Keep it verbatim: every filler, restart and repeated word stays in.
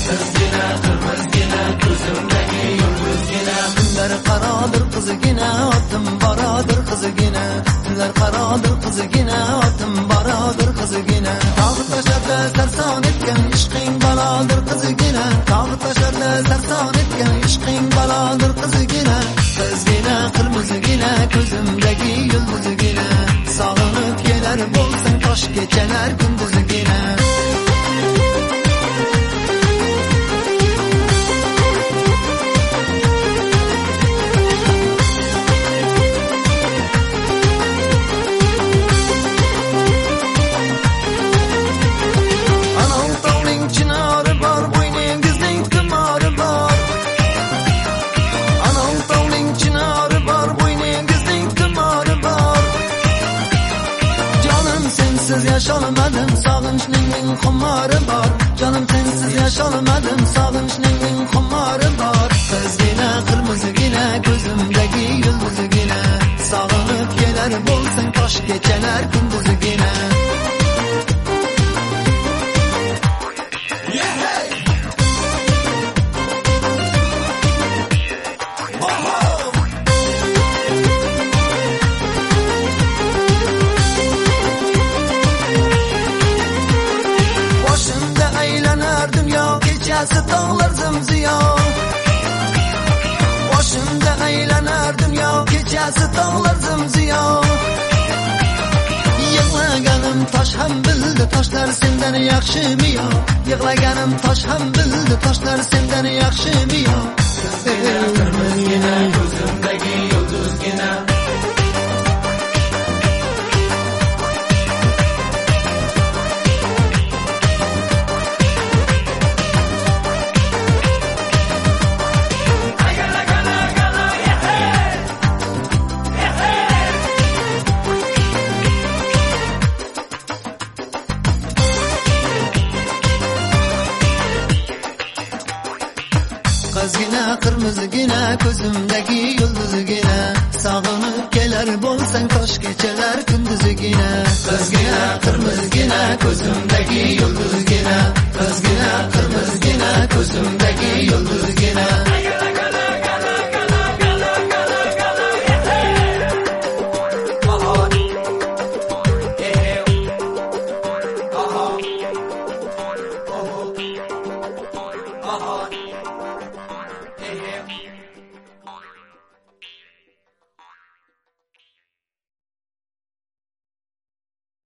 Kızgina kırmızgina gözümdeki yıldızgina. Günler karadır kızgina atım baradır kızgina. Günler karadır kızgina atım baradır kızgina. Tağ taşarda sersan etken işqing baladır kızgina. Tağ taşarda sersan etken işqing baladır kızgina. Kızgina kırmızgina gözümdeki yıldızgina. Sağınıp geler bolsan taş geçeler gündüzgina. Yaşalmadım sağınçning xumarı var. Canım sensiz yaşalmadım sağınçning xumarı var. Kızgina kırmızıgina gözümdeki yıldızgina. Sağınıp geler bolsan taş geçeler gündüzgina. Gecesi dağlar zımziya. Başımda eğlener dünya. Gecesi dağlar zımziya. Yığlaganim taş ham bildi taşlar senden yaxshimi yo. Yığlaganim taş ham bildi taşlar senden yaxshimi yo. Kızgina kırmızgina gözümdeki yıldızgina. Kızgina kırmızıgina gözümdeki yıldızgina. Sağınıp geler bolsan taş geçeler gündüzgina. Kızgina kırmızıgina gözümdeki yıldızgina. Kızgina kırmızıgina gözümdeki yıldızgina.